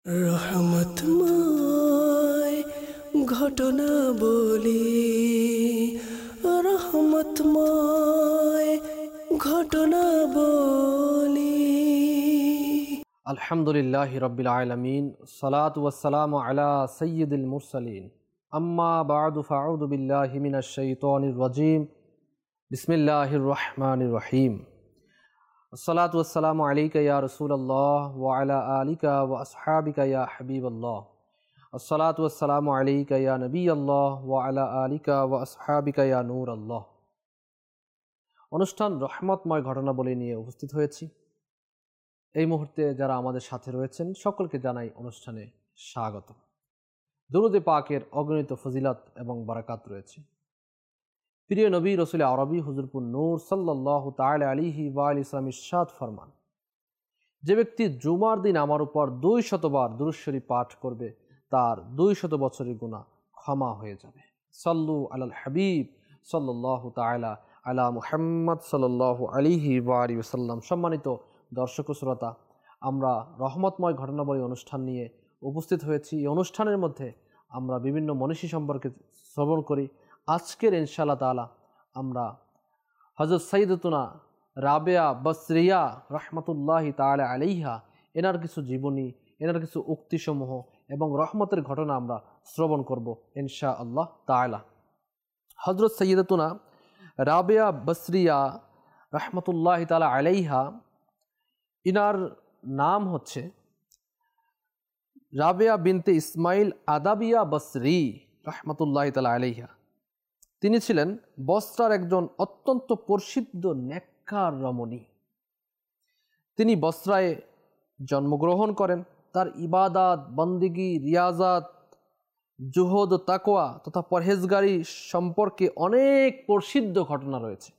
রহমতময় ঘটনা বলি, রহমতময় ঘটনা বলি। আলহামদুলিল্লাহি রাব্বিল আলামিন, সালাতু ওয়াসসালামু আলা সাইয়্যিদিল মুরসালিন, আম্মা বা'দু ফাআউযু বিল্লাহি মিনাশ শাইতানির রাজীম। বিসমিল্লাহির রহমানির রহিম। আসসালাতু ওয়াসসালামু আলাইকা ইয়া রাসূলুল্লাহ ওয়া আলা আলিকা ওয়া আসহাবিকা ইয়া হাবিবাল্লাহ। আসসালাতু ওয়াসসালামু আলাইকা ইয়া নবিয়াল্লাহ ওয়া আলা আলিকা ওয়া আসহাবিকা ইয়া নূরাল্লাহ। অনুষ্ঠান রহমতময় ঘটনা বলে নিয়ে উপস্থিত হয়েছি। এই মুহূর্তে যারা আমাদের সাথে রয়েছেন সকলকে জানাই অনুষ্ঠানে স্বাগত। দুরূদে পাকের অগণিত ফজিলত এবং বারাকাত রয়েছে। প্রিয় নবী রসুল আরবি হুজুরপুর নূর সাল্লাল্লাহু তাআলা আলাইহি ওয়া আলিহি ওয়াসাল্লাম ইরশাদ ফরমান, যে ব্যক্তি জুমার দিন আমার উপর 200 বার দুরূদ শরীফ পাঠ করবে তার 200 বছরের গুনাহ ক্ষমা হয়ে যাবে। সাল্লু আলাল হাবিব সাল্লাল্লাহু তাআলা আলা মুহাম্মদ সাল্লাল্লাহু আলাইহি ওয়া আলিহি ওয়াসাল্লাম। সম্মানিত দর্শক ও শ্রোতা, আমরা রহমতময় ঘটনাবলী অনুষ্ঠান নিয়ে উপস্থিত হয়েছি। এই অনুষ্ঠানের মধ্যে আমরা বিভিন্ন মনীষী সম্পর্কে শ্রবণ করি। আজকের ইনশাআল্লাহ তাআলা আমরা হযরত সাইয়্যিদাতুনা রাবেয়া বসরিয়া রাহমাতুল্লাহি তাআলা আলাইহা এনার কিছু জীবনী, এনার কিছু উক্তিসমূহ এবং রহমতের ঘটনা আমরা শ্রবণ করব ইনশাআল্লাহ তাআলা। হযরত সাইয়্যিদাতুনা রাবেয়া বসরিয়া রাহমাতুল্লাহি তাআলা আলাইহা, ইনার নাম হচ্ছে রাবেয়া বিনতে ইসমাইল আদাবিয়া বসরি রাহমাতুল্লাহি তাআলা আলাইহা। তিনি ছিলেন বসরার একজন অত্যন্ত প্রসিদ্ধ নেককার রমণী। তিনি বসরায় জন্মগ্রহণ করেন। তার ইবাদাত, বন্দিগি, রিয়াজাত, জুহদ ও তাকওয়া তথা পরহেজগারি সম্পর্কে অনেক প্রসিদ্ধ ঘটনা রয়েছে।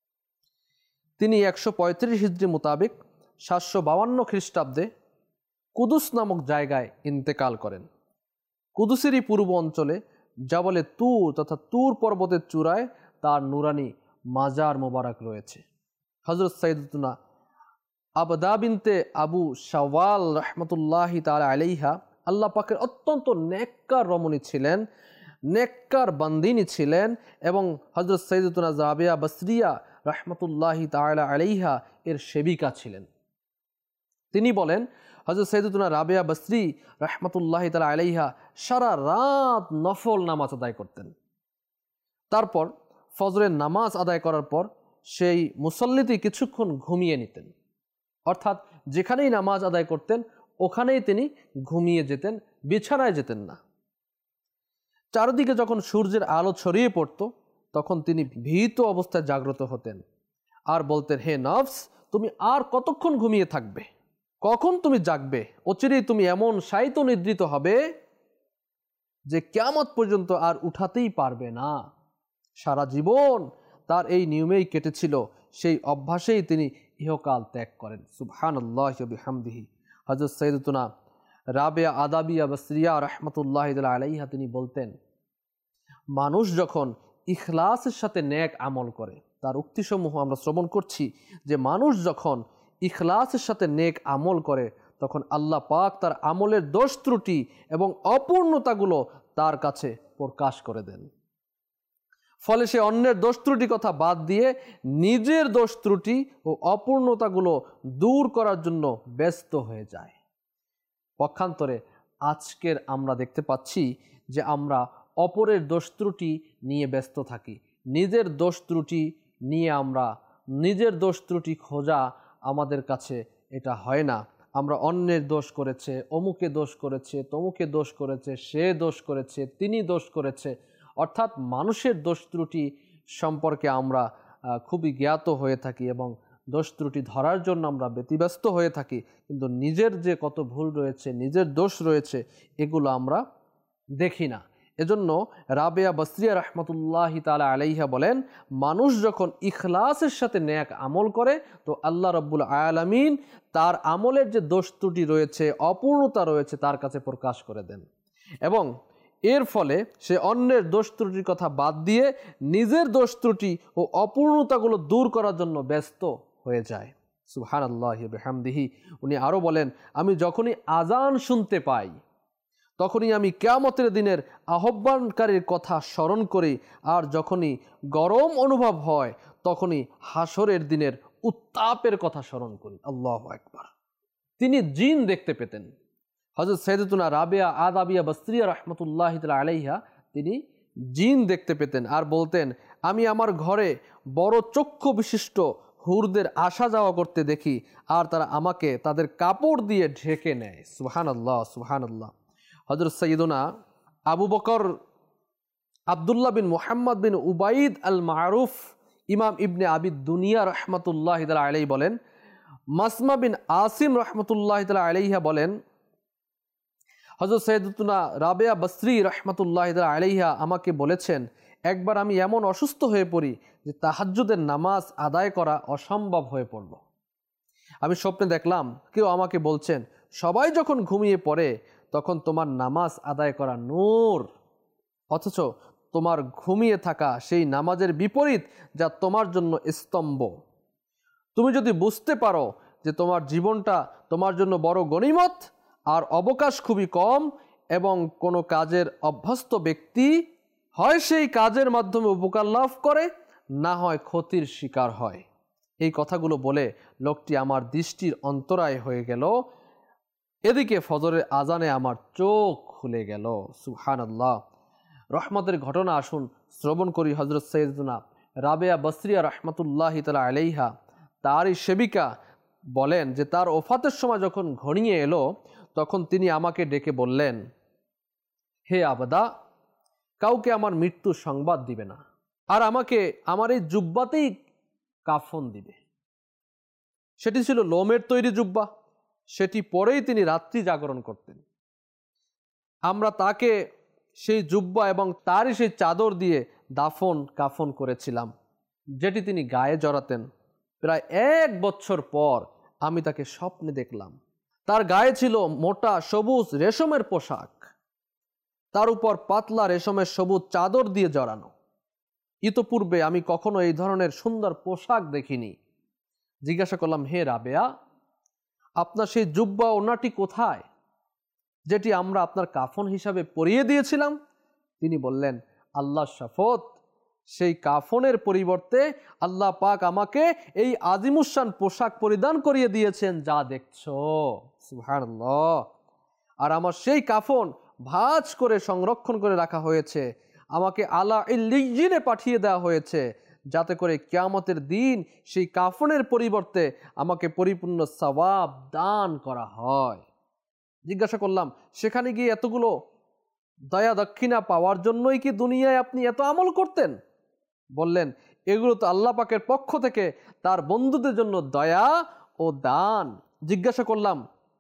তিনি 135 হিজরি মোতাবেক 752 খ্রিস্টাব্দে কুদুস নামক জায়গায় ইন্তেকাল করেন। কুদুসেরই পূর্ব অঞ্চলে জাবলে তুর তথা তুর পর্বতের চূড়ায় তার নুরানি মাজার মোবারক রয়েছে। হযরত সাইয়্যিদাতুনা আবদা বিনতে আবু শাওয়াল রাহমাতুল্লাহি তাআলা আলাইহা আল্লাহ পাকের অত্যন্ত নেককার রমণী ছিলেন, নেককার বান্দিনী ছিলেন এবং হযরত সাইয়্যিদাতুনা রাবেয়া বসরিয়া রাহমাতুল্লাহি তাআলা আলাইহা এর সেবিকা ছিলেন। তিনি বলেন, হযরত সাইয়্যিদাতুনা রাবেয়া বসরি রাহমাতুল্লাহি তাআলা আলাইহা সারা রাত নফল নামাজ আদায় করতেন। তারপর ফজরের নামাজ আদায় করার পর সেই মুসল্লিতে কিছুক্ষণ ঘুমিয়ে নিতেন। অর্থাৎ যেখানেই নামাজ আদায় করতেন ওখানেই তিনি ঘুমিয়ে যেতেন, বিছানায় যেতেন না। চারদিকে যখন সূর্যের আলো ছড়িয়ে পড়ত তখন তিনি ভীত অবস্থায় জাগ্রত হতেন আর বলতেন, হে নফস, তুমি আর কতক্ষণ ঘুমিয়ে থাকবে? কখন তুমি জাগবে? অচিরেই তুমি এমন শায়িত নিদ্রিত হবে যে কিয়ামত পর্যন্ত আর উঠাতেই পারবে না। সারা জীবন তার এই নিয়মেই কেটেছিল, সেই অভ্যাসেই তিনি ইহকাল ত্যাগ করেন। সুবহানাল্লাহি ওয়া বিহামদিহি। হযরত সাইয়্যিদাতুনা রাবেয়া আদাবিয়া বসরিয়া রাহমাতুল্লাহি তাআলা আলাইহা তিনি বলতেন, মানুষ যখন ইখলাসের সাথে নেক আমল করে, তার উক্তিসমূহ আমরা শ্রবণ করছি যে মানুষ যখন ইখলাসের সাথে নেক আমল করে তখন আল্লাহ পাক তার আমলের দোষ ত্রুটি এবং অপূর্ণতাগুলো তার কাছে প্রকাশ করে দেন। ফলে সে অন্যের দোষ ত্রুটি কথা বাদ দিয়ে নিজের দোষ ত্রুটি ও অপূর্ণতাগুলো দূর করার জন্য ব্যস্ত হয়ে যায়। পক্ষান্তরে আজকের আমরা দেখতে পাচ্ছি যে আমরা অপরের দোষ ত্রুটি নিয়ে ব্যস্ত থাকি, নিজের দোষ ত্রুটি নিয়ে আমরা নিজের দোষ ত্রুটি খোঁজা আমাদের কাছে এটা হয় না। আমরা অন্যের দোষ করেছে, অমুকে দোষ করেছে, তমুকে দোষ করেছে, সে দোষ করেছে, তিনি দোষ করেছে, অর্থাৎ মানুষের দোষ ত্রুটি সম্পর্কে আমরা খুবই জ্ঞাত হয়ে থাকি এবং দোষ ত্রুটি ধরার জন্য আমরা ব্যতিব্যস্ত হয়ে থাকি, কিন্তু নিজের যে কত ভুল রয়েছে, নিজের দোষ রয়েছে, এগুলো আমরা দেখি না। এজন্য রাবেয়া বসরিয়া রাহমাতুল্লাহি তাআলা আলাইহা বলেন, মানুষ যখন ইখলাসের সাথে নেক আমল করে তো আল্লাহ রাব্বুল আলামিন তার আমলের যে দোষ ত্রুটি রয়েছে, অপূর্ণতা রয়েছে তার কাছে প্রকাশ করে দেন এবং এর ফলে সে অন্যের দোষ ত্রুটির কথা বাদ দিয়ে নিজের দোষ ত্রুটি ও অপূর্ণতাগুলো দূর করার জন্য ব্যস্ত হয়ে যায়। সুবহানাল্লাহি ওয়া বিহামদিহি। উনি আরও বলেন, আমি যখনই আজান শুনতে পাই তখনই আমি কিয়ামতের দিনের আহ্বানকারীর কথা স্মরণ করি, আর যখনই গরম অনুভব হয় তখনই হাসরের দিনের উত্তাপের কথা স্মরণ করি। আল্লাহু আকবার। তিনি জিন দেখতে পেতেন। হযরত সাইয়্যিদাতুনা রাবেয়া আদাবিয়া বসরিয়া রাহমাতুল্লাহি তাআলা আলাইহা তিনি জিন দেখতে পেতেন আর বলতেন, আমি আমার ঘরে বড় চক্ষু বিশিষ্ট হুরদের আসা যাওয়া করতে দেখি, আর তারা আমাকে তাদের কাপড় দিয়ে ঢেকে নেয়। সুবহানাল্লাহ, সুবহানাল্লাহ। হযরত সাইয়্যিদুনা আবু বকর আব্দুল্লাহ বিন মুহাম্মদ বিন উবাইদ আল মারুফ ইমাম ইবনে আবি দুনিয়া রহমতুল্লাহ তাআলা আলাইহি বলেন, মাসমা বিন আসিম রহমতুল্লাহ তাআলা আলাইহা বলেন, হযরত সাইয়্যিদাতুনা রাবেয়া বসরি রহমতুল্লাহ তাআলা আলাইহা আমাকে বলেছেন, একবার আমি এমন অসুস্থ হয়ে পড়ি যে তাহাজ্জুদের নামাজ আদায় করা অসম্ভব হয়ে পড়ল। আমি স্বপ্নে দেখলাম কেউ আমাকে বলছেন, সবাই যখন ঘুমিয়ে পড়ে তখন তোমার নামাজ আদায় করা নূর, অথচ তোমার ঘুমিয়ে থাকা সেই নামাজের বিপরীত, যা তোমার জন্য স্তম্ভ। তুমি যদি বুঝতে পারো যে তোমার জীবনটা তোমার জন্য বড় গনিমত আর অবকাশ খুবই কম, এবং কোনো কাজের অভ্যস্ত ব্যক্তি হয় সেই কাজের মাধ্যমে উপকার লাভ করে, না হয় ক্ষতির শিকার হয়। এই কথাগুলো বলে লোকটি আমার দৃষ্টির অন্তরায় হয়ে গেল। এদিকে ফজরের আজানে আমার চোখ খুলে গেল। সুবহানাল্লাহ। রহমতের ঘটনা আসুন শ্রবণ করি। হযরত সাইয়্যিদাতুনা রাবেয়া বসরিয়া রাহমাতুল্লাহি তাআলা আলাইহা তারই সেবিকা বলেন যে তার ওফাতের সময় যখন ঘনিয়ে এলো তখন তিনি আমাকে ডেকে বললেন, হে আবদা, কাউকে আমার মৃত্যুর সংবাদ দিবে না, আর আমাকে আমার এই জুব্বাতেই কাফন দিবে। সেটি ছিল লোমের তৈরি জুব্বা, সেটি পরেই তিনি রাত্রি জাগরণ করতেন। আমরা তাকে সেই জুব্বা এবং তারই সেই চাদর দিয়ে দাফন কাফন করেছিলাম, যেটি তিনি গায়ে জড়াতেন। প্রায় 1 বছর পর আমি তাকে স্বপ্নে দেখলাম। তার গায়ে ছিল মোটা সবুজ রেশমের পোশাক, তার উপর পাতলা রেশমের সবুজ চাদর দিয়ে জড়ানো। ইতোপূর্বে আমি কখনো এই ধরনের সুন্দর পোশাক দেখিনি। জিজ্ঞাসা করলাম, হে রাবেয়া, আপনার সেই জুব্বা ওনাটি কোথায়, যেটি আমরা আপনার কাফন হিসাবে পরিয়ে দিয়েছিলাম? তিনি বললেন, আল্লাহর শপথ, সেই কাফনের পরিবর্তে আল্লাহ পাক আমাকে এই আজিমুশান পোশাক পরিধান করিয়ে দিয়েছেন, যা দেখছো। সুবহানাল্লাহ। আর আমার সেই কাফন ভাঁজ করে সংরক্ষণ করে রাখা হয়েছে, আমাকে আলা ইল্লিয়িনে পাঠিয়ে দেওয়া হয়েছে, যাতে করে কিয়ামতের দিন সেই কাফনের পরিবর্তে আমাকে পরিপূর্ণ সওয়াব দান করা হয়। জিজ্ঞাসা করলাম, সেখানে গিয়ে এতগুলো দয়া দক্ষিণা পাওয়ার জন্যই কি দুনিয়ায় আপনি এত আমল করতেন? বললেন, এগুলো তো আল্লাহ পাকের পক্ষ থেকে তার বন্ধুদের জন্য দয়া ও দান। জিজ্ঞাসা করলাম,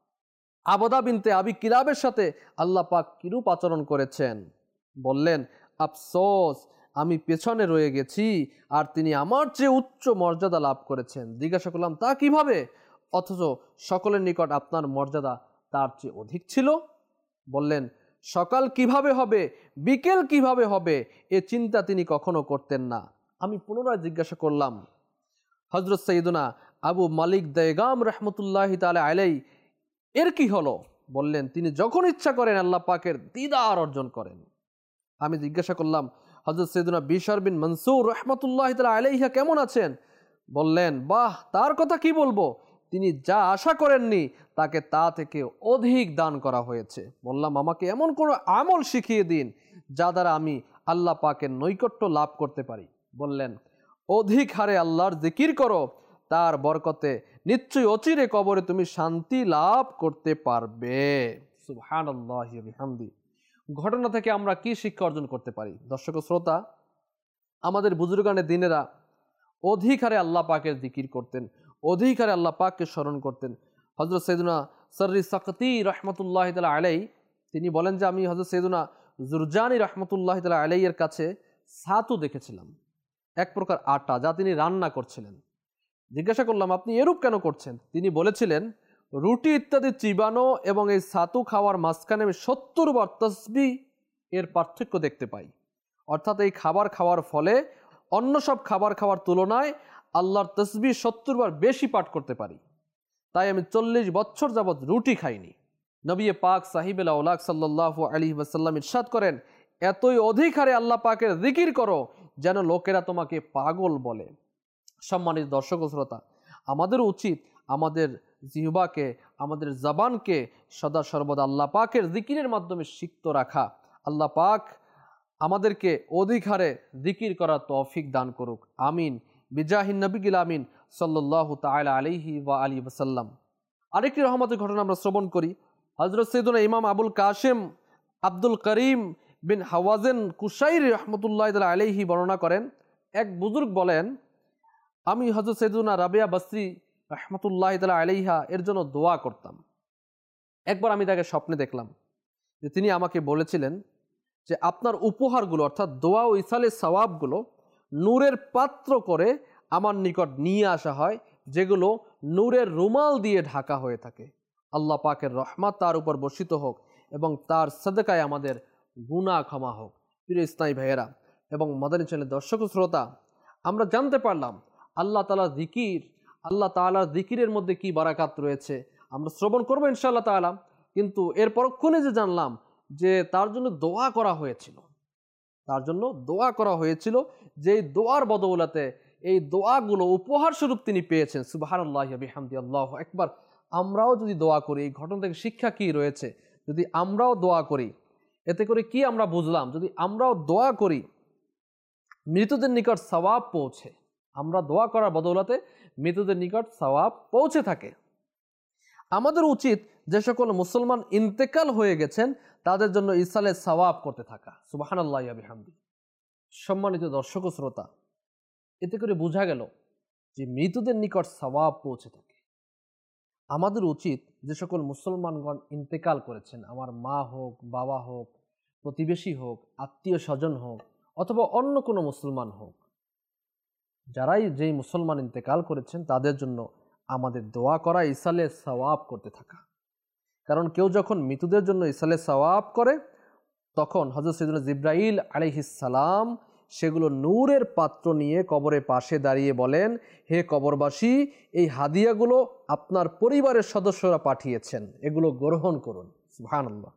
আবদা বিনতে আবি কিলাবের সাথে আল্লাহ পাক কিরূপ আচরণ করেছেন? বললেন, আফসোস, আমি পেছনে রয়ে গেছি আর তিনি আমার চেয়ে উচ্চ মর্যাদা লাভ করেছেন। জিজ্ঞাসা করলাম, তা কিভাবে, অথচ সকলের নিকট আপনার মর্যাদা তার চেয়ে অধিক ছিল? বললেন, সকাল কিভাবে হবে, বিকেল কিভাবে হবে, এ চিন্তা তিনি কখনো করতেন না। আমি পুনরায় জিজ্ঞাসা করলাম, হযরত সাইয়্যিদুনা আবু মালিক দায়গাম রহমতুল্লাহি তাআলা আলাইহি এর কি হলো? বললেন, তিনি যখন ইচ্ছা করেন আল্লাহ পাকের দিদার অর্জন করেন। আমি জিজ্ঞাসা করলাম, হযরত সাইয়্যিদুনা বিশর বিন মনসুর রহমতুল্লাহি তাআলা আলাইহি কেমন আছেন? বললেন, বাহ, তার কথা কি বলবো, তিনি যা আশা করেননি তাকে তা থেকে অধিক দান করা হয়েছে। বললাম, আমাকে এমন কোনো আমল শিখিয়ে দিন যা দ্বারা আমি আল্লাহ পাকের নৈকট্য লাভ করতে পারি। বললেন, অধিক হারে আল্লাহর জিকির করো, তার বরকতে নিশ্চয়ই অচিরে কবরে তুমি শান্তি লাভ করতে পারবে। সুবহানাল্লাহি ওয়া বিহামদিহি। ঘটনা থেকে আমরা কি শিক্ষা অর্জন করতে পারি? দর্শক ও শ্রোতা, আমাদের বুজুর্গানে দিনেরা অধিক হারে আল্লাহ পাকের জিকির করতেন, অধিক হারে আল্লাহ পাককে স্মরণ করতেন। হযরত সাইয়্যিদুনা সররি সাকতি রহমতুল্লাহি তাআলা আলাইহি তিনি বলেন যে আমি হযরত সাইয়্যিদুনা জুরজানি রহমতুল্লাহি তাআলা আলাইহি এর কাছে ছাতু দেখেছিলাম, এক প্রকার আটা, যা তিনি রান্না করছিলেন। জিজ্ঞাসা করলাম, আপনি এরূপ কেন করছেন? তিনি বলেছিলেন, রুটি ইত্যাদি চিবানো এবং এই ছাতু খাওয়ার মাঝখানে আমি 70 বার তাসবিহ এর পার্থক্য দেখতে পাই। অর্থাৎ এই খাবার খাওয়ার ফলে অন্য সব খাবার খাওয়ার তুলনায় আল্লাহর তসবিহ 70 বার বেশি পাঠ করতে পারি। তাই আমি 40 বছর যাবৎ রুটি খাইনি। নবী পাক সাহিবুল আওলাক সাল্লাল্লাহু আলাইহি ওয়াসাল্লাম ইরশাদ করেন, এতই অধিক হারে আল্লাহ পাকের জিকির করো যেন লোকেরা তোমাকে পাগল বলে। সম্মানিত দর্শক ও শ্রোতা, আমাদের উচিত আমাদের জিহ্বাকে, আমাদের জবানকে সদা সর্বদা আল্লাহ পাকের জিকিরের মাধ্যমে সিক্ত রাখা। আল্লাহ পাক আমাদেরকে অধিক হারে জিকির করার তৌফিক দান করুক, আমিন। বিজাহিন নবিগিল আমিন সাল্লাল্লাহু তাআলা আলাইহি ওয়া আলিহি ওয়াসাল্লাম। আরেকটি রহমতের ঘটনা আমরা শ্রবণ করি। হযরত সৈয়দুনা ইমাম আবুল কাসেম আব্দুল করিম বিন হাওয়াজেন কুশাইরি রহমতুল্লাহ আলাইহি বর্ণনা করেন, এক বুজুর্গ বলেন, আমি হযরত সৈয়দুনা রাবিয়া বসরি রহমতুল্লাহ আলাইহা এর জন্য দোয়া করতাম। একবার আমি তাকে স্বপ্নে দেখলাম যে তিনি আমাকে বলেছিলেন যে আপনার উপহারগুলো অর্থাৎ দোয়া ও ইসালে সওয়াবগুলো নূরের পাত্র করে আমার নিকট নিয়ে আসা হয়, যেগুলো নূরের রুমাল দিয়ে ঢাকা হয়ে থাকে। আল্লাহ পাকের রহমত তার উপর বর্ষিত হোক এবং তার সাদকায় আমাদের গুনাহ ক্ষমা হোক। প্রিয় ইসলামী ভাইয়েরা এবং মাদানী চ্যানেলের দর্শক শ্রোতা, আমরা জানতে পারলাম আল্লাহ তাআলার জিকির, আল্লাহ তাআলার জিকিরের মধ্যে কি বারাকাত রয়েছে। আমরা শ্রবণ করবো ইনশাআল্লাহ তাআলা, কিন্তু এর পরক্ষণে যে জানলাম যে তার জন্য দোয়া করা হয়েছিল, তার জন্য দোয়া করা হয়েছিল, যে দোয়ার বদৌলতে এই দোয়াগুলো উপহার স্বরূপ তিনি পেয়েছেন। সুবহানাল্লাহি ওয়া বিহামদি, আল্লাহু আকবার। আমরাও যদি দোয়া করি, এই ঘটনা থেকে শিক্ষা কি রয়েছে? যদি আমরাও দোয়া করি, এতে করে কি আমরা বুঝলাম? যদি আমরাও দোয়া করি, মৃতদের নিকট সওয়াব পৌঁছে। আমরা দোয়া করার বদৌলতে মৃতদের নিকট সওয়াব পৌঁছে থাকে। আমাদের উচিত যে সকল মুসলমান ইন্তেকাল হয়ে গেছেন তাদের জন্য ইসালে সওয়াব করতে থাকা। সুবহানাল্লাহি ওয়া বিহামদি। সম্মানিত দর্শক ও শ্রোতা, এতে করে বোঝা গেল যে মৃতদের নিকট সওয়াব পৌঁছে থাকে। আমাদের উচিত যে সকল মুসলমানগণ ইন্তেকাল করেছেন, আমার মা হোক, বাবা হোক, প্রতিবেশী হোক, আত্মীয় স্বজন হোক, অথবা অন্য কোনো মুসলমান হোক, যারাই যেই মুসলমান ইন্তেকাল করেছেন তাদের জন্য আমাদের দোয়া করা, ইসালে সওয়াব করতে থাকা। কারণ কেউ যখন মৃতদের জন্য ইসালে সওয়াব করে, তখন হযরত সাইয়্যিদুনা জিবরাইল আলাইহিস সালাম সেগুলো নূরের পাত্র নিয়ে কবরের পাশে দাঁড়িয়ে বলেন, হে কবরবাসী, এই হাদিয়াগুলো আপনার পরিবারের সদস্যরা পাঠিয়েছেন, এগুলো গ্রহণ করুন। সুবহানাল্লাহ।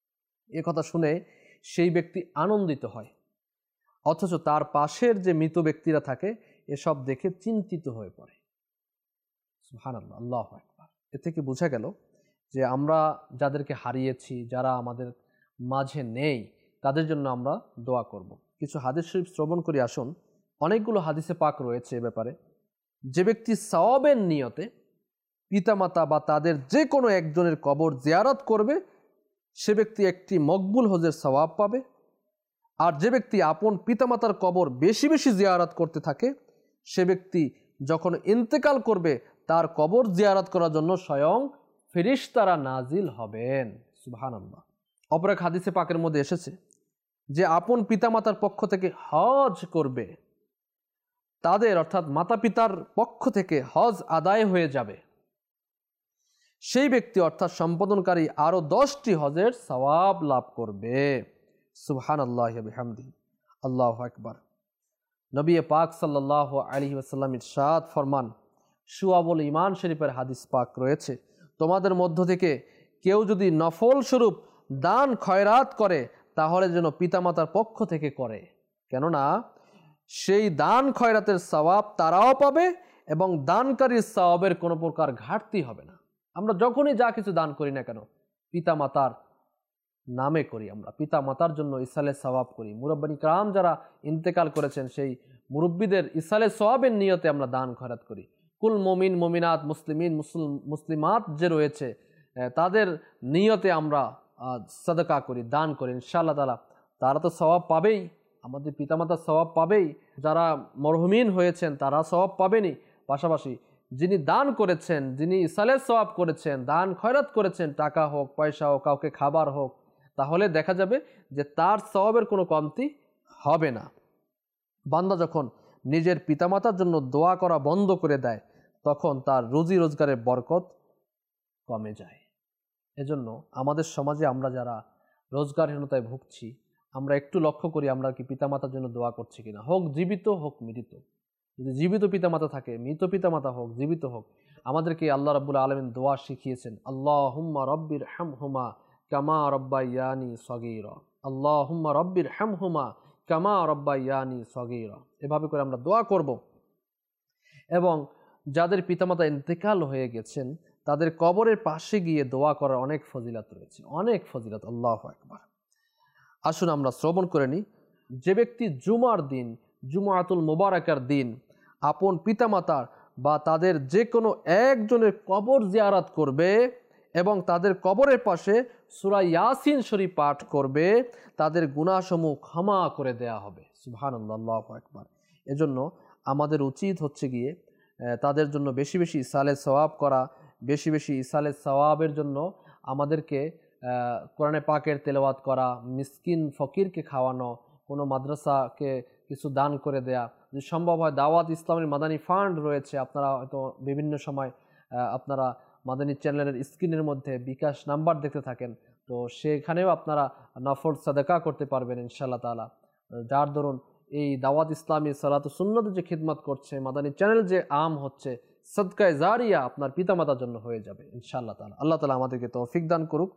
এ কথা শুনে সেই ব্যক্তি আনন্দিত হয়, অথচ তার পাশের যে মৃত ব্যক্তিরা থাকে এসব দেখে চিন্তিত হয়ে পড়ে। সুবহানাল্লাহ, আল্লাহু আকবার। এ থেকে বোঝা গেল যে আমরা যাদেরকে হারিয়েছি, যারা আমাদের মাঝে নেই, তাদের জন্য আমরা দোয়া করব। কিছু হাদিস শরীফ শ্রবণ করি আসুন। অনেকগুলো হাদিসে পাক রয়েছে এ ব্যাপারে। যে ব্যক্তি সওয়াবের নিয়তে পিতামাতা বা তাদের যে কোনো একজনের কবর জিয়ারত করবে, সে ব্যক্তি একটি মকবুল হজের সওয়াব পাবে। আর যে ব্যক্তি আপন পিতামাতার কবর বেশি বেশি জিয়ারত করতে থাকে, সে ব্যক্তি যখন ইন্তেকাল করবে তার কবর জিয়ারত করার জন্য স্বয়ং ফেরেশতারা নাজিল হবেন। সুবহানাল্লাহ। অপর এক হাদিসে পাকের মধ্যে এসেছে যে আপন পিতামাতার পক্ষ থেকে হজ করবে, তাদের অর্থাৎ মাতা পিতার পক্ষ থেকে হজ আদায় হয়ে যাবে, সেই ব্যক্তি অর্থাৎ সম্পাদনকারী আরো 10টি হজের সওয়াব লাভ করবে। সুবহানাল্লাহি ওয়া বিহামদিহি, আল্লাহু আকবার। নবী পাক সাল্লাল্লাহু আলাইহি ওয়াসাল্লাম ইরশাদ ফরমান, শুআবুল ঈমান শরীফের হাদিস পাক রয়েছে, তোমাদের মধ্য থেকে কেউ যদি নফল স্বরূপ দান খয়রাত করে তাহলে যেন পিতামাতার পক্ষ থেকে করে, কেননা সেই দান খয়রাতের সওয়াব তারাও পাবে এবং দানকারীর সওয়াবের কোনো প্রকার ঘাটতি হবে না। আমরা যখনই যা কিছু দান করি না কেন পিতামাতার নামে করি, আমরা পিতামাতার জন্য ইসালে সওয়াব করি। মুরব্বিন কিরাম যারা ইন্তেকাল করেছেন সেই মুরব্বীদের ইসালে সওয়াবের নিয়তে আমরা দান খয়রাত করি। কুল মুমিন মুমিনাত মুসলিমিন মুসলিমাত যে রয়েছে তাদের নিয়তে আমরা সাদাকা করি, দান করি। ইনশাআল্লাহ তাআলা তারা তো সওয়াব পাবেই, আমাদের পিতামাতার সওয়াব পাবেই, যারা মরহুমিন হয়েছেন তারা সওয়াব পাবেনই, পাশাপাশি যিনি দান করেছেন, যিনি ইসালে সওয়াব করেছেন, দান খয়রাত করেছেন, টাকা হোক, পয়সা হোক, কাউকে খাবার হোক, তাহলে দেখা যাবে যে তার সওয়াবের কোনো কমতি হবে না। বান্দা যখন নিজের পিতামাতার জন্য দোয়া করা বন্ধ করে দেয় তখন তার রুজি রোজগারের বরকত কমে যায়। এজন্য আমাদের সমাজে আমরা যারা রোজগারহীনতায় ভুগছি, আমরা একটু লক্ষ্য করি আমরা কি পিতামাতার জন্য দোয়া করছি কিনা, হোক জীবিত হোক মৃত। যদি জীবিত পিতামাতা থাকে, মৃত পিতামাতা হোক, জীবিত হোক, আমাদেরকে আল্লাহ রাব্বুল আলামিন দোয়া শিখিয়েছেন, আল্লাহুম্মা রব্বির হামহুমা কামা রব্বায়ানি সগীরা, আল্লাহুম্মা রব্বির হামহুমা কামা রব্বায়ানি সগীরা। এভাবে করে আমরা দোয়া করব। এবং যাদের পিতামাতা ইন্তেকাল হয়ে গেছেন তাদের কবরের পাশে গিয়ে দোয়া করার অনেক ফজিলত রয়েছে, অনেক ফজিলত। আল্লাহু আকবার। আসুন আমরা শ্রবণ করে নিই। যে ব্যক্তি জুমার দিন, জুমাতুল মুবারাকার দিন আপন পিতামাতার বা তাদের যে কোনো একজনের কবর জিয়ারত করবে এবং তাদের কবরের পাশে সূরা ইয়াসিন শরীফ পাঠ করবে, তাদের গুনাহসমূহ ক্ষমা করে দেয়া হবে। সুবহানাল্লাহ, আল্লাহু আকবার। এজন্য আমাদের উচিত হচ্ছে গিয়ে তাদের জন্য বেশি বেশি ইসালে সওয়াব করা, বেশি বেশি ইসালে সওয়াবের জন্য আমাদেরকে কোরআনে পাকের তেলাওয়াত করা, মিসকিন ফকিরকে খাওয়ানো, কোনো মাদ্রাসাকে কিছু দান করে দেয়া, যদি সম্ভব হয় দাওয়াত ইসলামের মাদানী ফান্ড রয়েছে, আপনারা হয়তো বিভিন্ন সময় আপনারা মাদানী চ্যানেলের স্ক্রিনের মধ্যে বিকাশ নাম্বার দেখতে থাকেন, তো সেখানেও আপনারা নফল সাদাকা করতে পারবেন ইনশাআল্লাহ তাআলা। যার দরুন এই দাওয়াত ইসলামী সালাতু সুন্নতের যে খিদমত করছে, মাদানী চ্যানেল যে আম হচ্ছে, সদকায়ে জারিয়া আপনার পিতামাতার জন্য হয়ে যাবে ইনশাআল্লাহ তাআলা। আল্লাহ তাআলা আমাদেরকে তৌফিক দান করুক।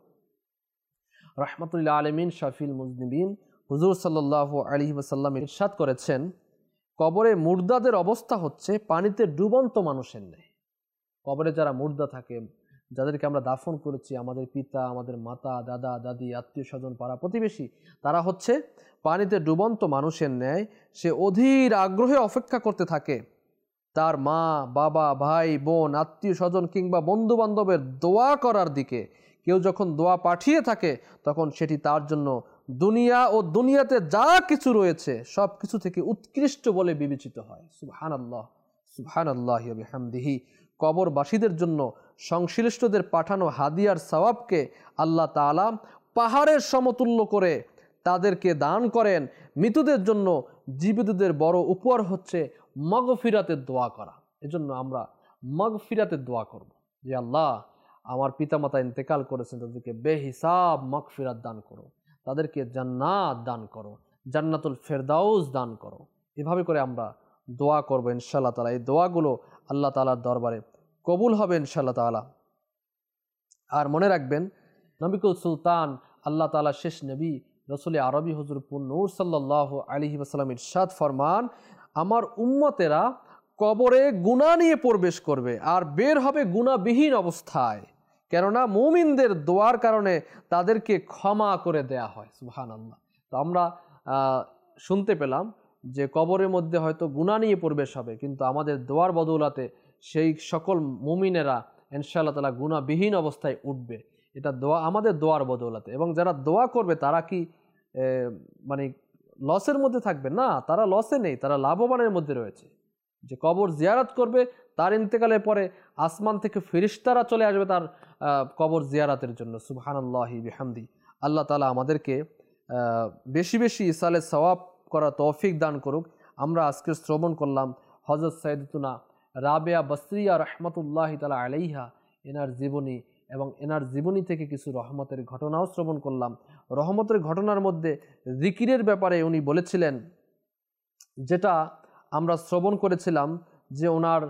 রাহমাতুল আলামিন শাফিল মুজনিবিন হুজুর সাল্লাল্লাহু আলাইহি ওয়াসাল্লাম ইরশাদ করেছেন, কবরে মুর্দাদের অবস্থা হচ্ছে পানিতে ডুবন্ত মানুষের ন্যায়। কবরে যারা মুর্দা থাকে, যাদেরকে আমরা দাফন করেছি, আমাদের পিতা, আমাদের মাতা, দাদা, দাদি, আত্মীয় স্বজন, পাড়া প্রতিবেশী, তারা হচ্ছে পানিতে ডুবন্ত মানুষের ন্যায়। সে অধীর আগ্রহে অপেক্ষা করতে থাকে তার মা, বাবা, ভাই, বোন, আত্মীয় স্বজন কিংবা বন্ধু বান্ধবের দোয়া করার দিকে। কেউ যখন দোয়া পাঠিয়ে থাকে তখন সেটি তার জন্য দুনিয়া ও দুনিয়াতে যা কিছু রয়েছে সব কিছু থেকে উৎকৃষ্ট বলে বিবেচিত হয়। সুবহানাল্লাহ, সুবহানাল্লাহি ওয়া বিহামদিহি। কবরবাসীদের জন্য সংশ্লিষ্টদের পাঠানো হাদিয়ার সওয়াবকে আল্লাহ তাআলা পাহাড়ের সমতুল্য করে তাদেরকে দান করেন। মৃতদের জন্য জীবিতদের বড় উপহার হচ্ছে মাগফিরাতের দোয়া করা। এজন্য আমরা মাগফিরাতের দোয়া করব যে আল্লাহ, আমার পিতামাতা ইন্তেকাল করেছেন, তাদেরকে বেহিসাব মাগফিরাত দান করো, তাদেরকে জান্নাত দান করো, জান্নাতুল ফেরদাউস দান করো। এভাবে করে আমরা দোয়া করবো ইনশাআল্লাহ তাআলা। এই দোয়াগুলো আল্লাহ তাআলার দরবারে কবুল হবে ইনশাআল্লাহ তাআলা। আর মনে রাখবেন, নবিকুল সুলতান আল্লাহ তাআলা শেষ নবী রসুল আরবি হুজুর নূর সাল্লাল্লাহু আলাইহি ওয়াসাল্লাম ইরশাদ ফরমান, আমার উম্মতেরা কবরে গুনাহ নিয়ে প্রবেশ করবে আর বের হবে গুনাহবিহীন অবস্থায়, কেননা মুমিনদের দোয়ার কারণে তাদেরকে ক্ষমা করে দেয়া হয়। সুবহানাল্লাহ। তো আমরা শুনতে পেলাম যে কবরের মধ্যে হয়তো গুনাহ নিয়ে প্রবেশ হবে, কিন্তু আমাদের দোয়ার বদৌলতে সেই সকল মুমিনেরা ইনশাআল্লাহ তাআলা গুনাহবিহীন অবস্থায় উঠবে। এটা দোয়া, আমাদের দোয়ার বদৌলতে। এবং যারা দোয়া করবে তারা কি মানে লসের মধ্যে থাকবে? না, তারা লসে নেই, তারা লাভবানের মধ্যে রয়েছে। যে কবর জিয়ারত করবে তার ইন্তেকালের পরে আসমান থেকে ফেরেশতারা চলে আসবে তার কবর জিয়ারতের জন্য। সুবহানাল্লাহি বিহামদি। আল্লাহ তাআলা আমাদেরকে বেশি বেশি ইসালে সওয়াব করা তৌফিক দান করুক। আমরা আজকে শ্রবণ করলাম হযরত সাইয়্যিদাতুনা রাবেয়া বসরিয়া রাহমাতুল্লাহি তাআলা আলাইহা, এনার জীবনী এবং এনার জীবনী থেকে কিছু রহমতের ঘটনাও শ্রবণ করলাম। রহমতের ঘটনার মধ্যে জিকিরের ব্যাপারে উনি বলেছিলেন, যেটা আমরা শ্রবণ করেছিলাম, যে ওনার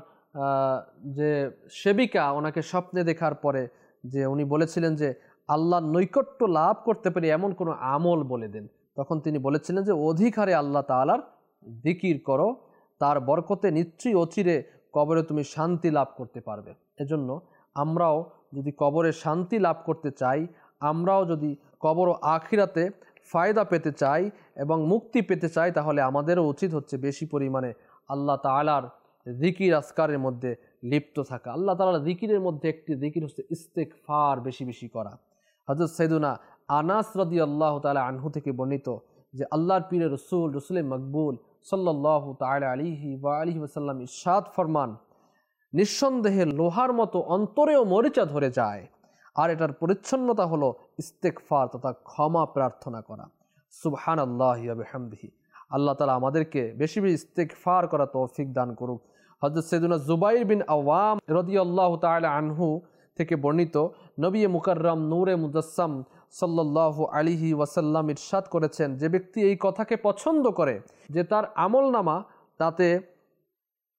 যে সেবিকা ওনাকে স্বপ্নে দেখার পরে যে উনি বলেছিলেন যে আল্লাহর নৈকট্য লাভ করতে পারি এমন কোনো আমল বলে দেন। তখন তিনি বলেছিলেন যে অধিক হারে আল্লাহ তাআলার জিকির করো, তার বরকতে নিশ্চয়ই অচিরে কবরে তুমি শান্তি লাভ করতে পারবে। এজন্য আমরাও যদি কবরে শান্তি লাভ করতে চাই, আমরাও যদি কবর ও আখিরাতে ফায়দা পেতে চাই এবং মুক্তি পেতে চাই, তাহলে আমাদেরও উচিত হচ্ছে বেশি পরিমাণে আল্লাহ তাআলার জিকির আজকারের মধ্যে লিপ্ত থাকা। আল্লাহ তাআলার জিকিরের মধ্যে একটি জিকির হচ্ছে ইস্তেগফার বেশি বেশি করা। হযরত সাইয়্যিদুনা আনাস রাদিয়াল্লাহু তাআলা আনহু থেকে বর্ণিত যে আল্লাহর পীরে রসুলে মকবুল সাল্লাল্লাহু তাআলা আলাইহি ওয়া আলিহি ওয়াসাল্লাম ইরশাদ ফরমান, নিঃসন্দেহে লোহার মতো অন্তরেও মরিচা ধরে যায়, আর এটার পরিচ্ছন্নতা হলো ইস্তেগফার তথা ক্ষমা প্রার্থনা করা। সুবহানাল্লাহি ওয়া বিহামদিহি। আল্লাহ তাআলা আমাদেরকে বেশি বেশি ইস্তেগফার করা তৌফিক দান করুক। হযরত সাইয়্যিদুনা জুবাইর বিন আওয়াম রাদিয়াল্লাহু তাআলা আনহু থেকে বর্ণিত, নবী মুকাররম নূরে মুজাসসাম সাল্লাল্লাহু আলাইহি ওয়াসাল্লাম ইরশাদ করেছেন, যে ব্যক্তি এই কথাকে পছন্দ করে যে তার আমলনামা তাতে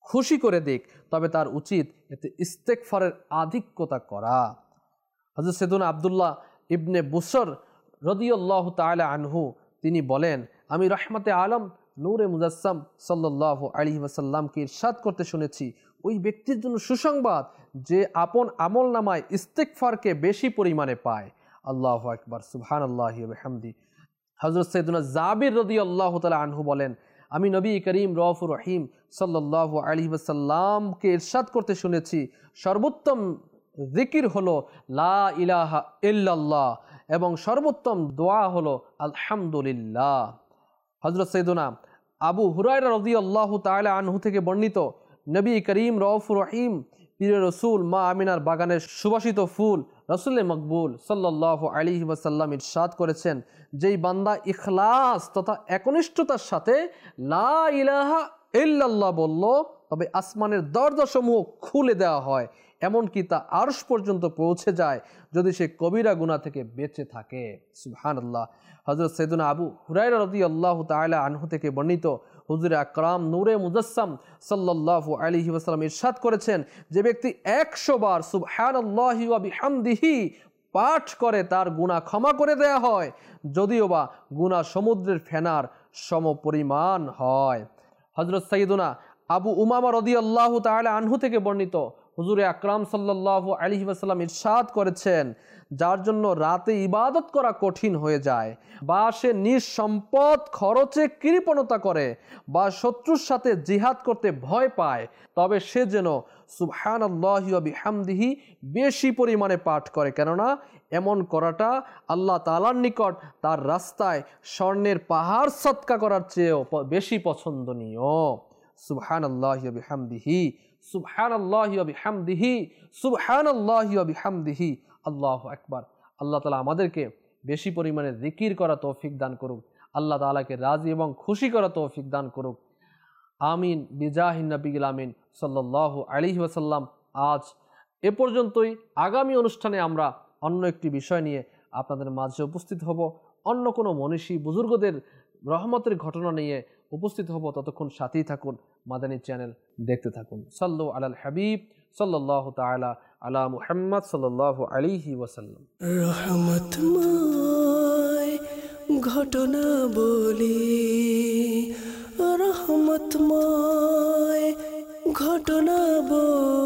খুশি করে দিক, তবে তার উচিত এতে ইস্তেগফারের আধিক্যতা করা। হযরত সাইয়েদুনা আব্দুল্লাহ ইবনে বুসর রাদিয়াল্লাহু তাআলা আনহু তিনি বলেন, আমি রহমতে আলম নূরে মুজাসসাম সাল্লাল্লাহু আলাইহি ওয়াসাল্লামকে ইরশাদ করতে শুনেছি, ওই ব্যক্তির জন্য সুসংবাদ যে আপন আমল নামায় ইস্তেগফারকে বেশি পরিমাণে পায়। আল্লাহু আকবার, সুবহানাল্লাহি ওয়া বিহামদি। হযরত সাইয়েদুনা জাবির রাদিয়াল্লাহু তাআলা আনহু বলেন, আমি নবী করিম রউফুর রহিম সাল্লাল্লাহু আলাইহি ওয়াসাল্লামকে ইরশাদ করতে শুনেছি, সর্বোত্তম জিকির হলো লা ইলাহা ইল্লাল্লাহ এবং সর্বোত্তম দোয়া হলো আলহামদুলিল্লাহ। হযরত সাইয়েদুনা আবু হুরায়রা রাদিয়াল্লাহু তাআলা আনহু থেকে বর্ণিত, নবী করিম রউফুর রহিম পীরে রসুল মা আমিনার বাগানের সুবাসিত ফুল রসুলে মকবুল সাল্লাল্লাহু আলাইহি ওয়াসাল্লাম ইরশাদ করেছেন, যেই বান্দা ইখলাস তথা একনিষ্ঠতার সাথে লা ইলাহা ইল্লাল্লাহ বলল, তবে আসমানের দরজাসমূহ খুলে দেওয়া হয়, এমনকি তা আরশ পর্যন্ত পৌঁছে যায় যদি সে কবিরা গুনাহ থেকে বেঁচে থাকে। সুবহানাল্লাহ। হযরত সাইয়েদুনা আবু হুরায়রা রাদিয়াল্লাহু তাআলা আনহু থেকে বর্ণিত, হুজুরে আকরাম নূরে মুজাসসাম সাল্লাল্লাহু আলাইহি ওয়াসাল্লাম ইরশাদ করেছেন, যে ব্যক্তি 100 বার সুবহানাল্লাহি ওয়া বিহামদিহি পাঠ করে তার গুনাহ ক্ষমা করে দেয়া হয়, যদিও বা গুনাহ সমুদ্রের ফেনার সমপরিমাণ হয়। হযরত সাইয়েদুনা আবু উমামা রাদিয়াল্লাহু তাআলা আনহু থেকে বর্ণিত, হুজুরে আকরাম সাল্লাল্লাহু আলাইহি ওয়াসাল্লাম ইরশাদ করেছেন, যার জন্য রাতে ইবাদত করা কঠিন হয়ে যায়, বা সে নিজ সম্পদ খরচে কৃপণতা করে, বা শত্রুর সাথে জিহাদ করতে ভয় পায়, তবে সে যেন সুবহানাল্লাহি ওয়া বিহামদিহি বেশি পরিমাণে পাঠ করে, কেননা এমন করাটা আল্লাহ তাআলার নিকট তার রাস্তায় স্বর্ণের পাহাড় সদকা করার চেয়েও বেশি পছন্দনীয়। সুবহানাল্লাহি ওয়া বিহামদিহি, সুবহানাল্লাহি ওয়া বিহামদিহি, সুবহানাল্লাহি ওয়া বিহামদিহি। আল্লাহু আকবার। আল্লাহ তাআলা আমাদেরকে বেশি পরিমাণে জিকির করা তৌফিক দান করুক, আল্লাহ তাআলাকে রাজি এবং খুশি করা তৌফিক দান করুক। আমিন বিজাহিন নবিয়িল আমিন সাল্লাল্লাহু আলাইহি ওয়াসাল্লাম। আজ এ পর্যন্তই। আগামী অনুষ্ঠানে আমরা অন্য একটি বিষয় নিয়ে আপনাদের মাঝে উপস্থিত হব, অন্য কোনো মনীষী বুজুর্গদের রহমতের ঘটনা নিয়ে উপস্থিত হব। ততক্ষণ সাথেই থাকুন, মাদানী চ্যানেল দেখতে থাকুন। সাল্লু আলাল হাবিব সাল্লাল্লাহু তাআলা আলা মুহাম্মদ সাল্লাল্লাহু আলাইহি ওয়াসাল্লাম। রহমতময় ঘটনা বলি, রহমতময় ঘটনা বলি।